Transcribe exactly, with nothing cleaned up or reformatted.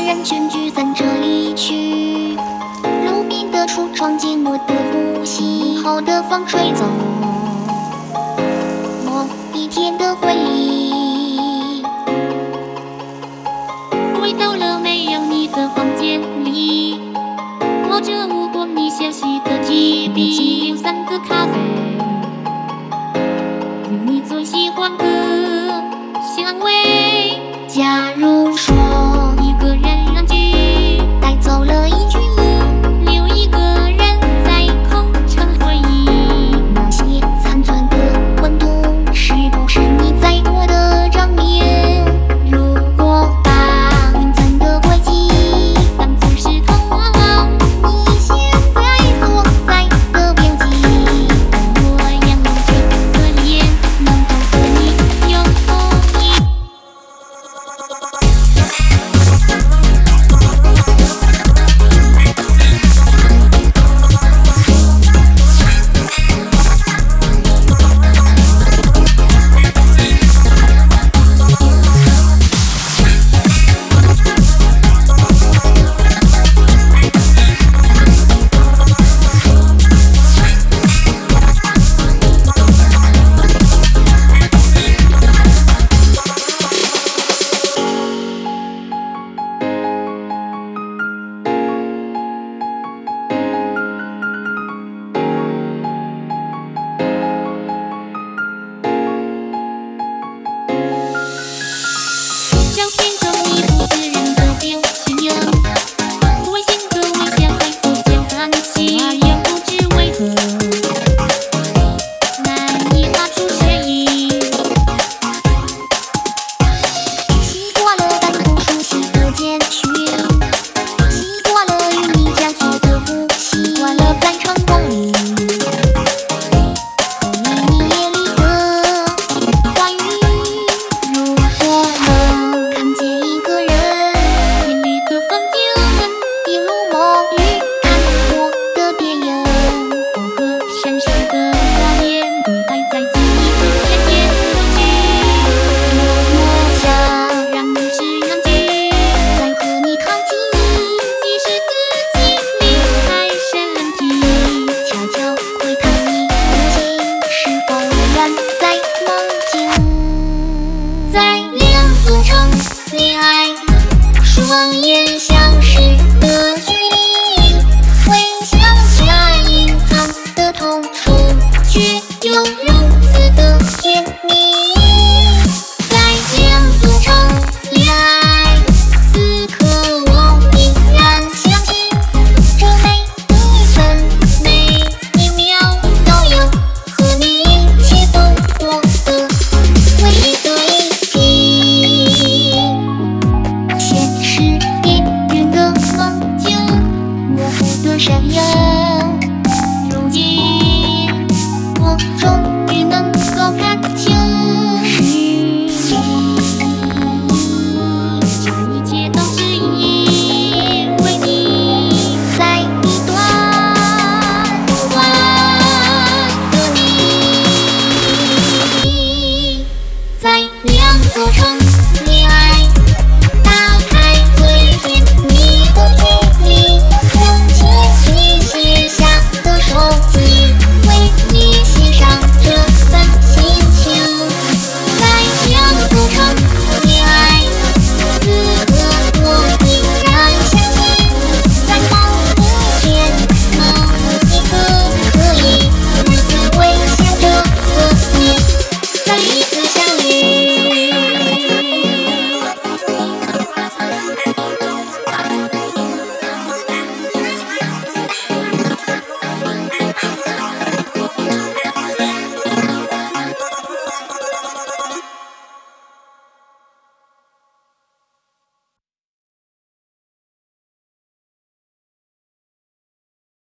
人群聚散这一去，路边的橱窗静默的呼吸，好的风吹走某一天的回忆。回到了没有你的房间里，抱着无过你纤细的提笔，零散的咖啡，有你最喜欢的香味。假如说一个人安静带走了一句音，留一个人在空城回忆，那些残存的温度是不是你在我的正面？如果把云层的轨迹当作是通往你现在所在的边际，我仰望着个脸，能否和你有同意？小心中你不自然的表情，违心的微笑会否见寒气，话也不知为何难以发出声音。习惯了但不熟悉的简讯，习惯了与你交错的呼吸，习惯了在晨光里恋爱，双眼相视的距离，微笑下隐藏的痛楚，却又如此的甜蜜。在两组成恋爱，此刻我依然相信，这每一分每一秒都有和你一起度过的唯一的一笔。闪耀，如今我终于能够看清，是你，这一切都是因为你，在一段不断的你，在两座城。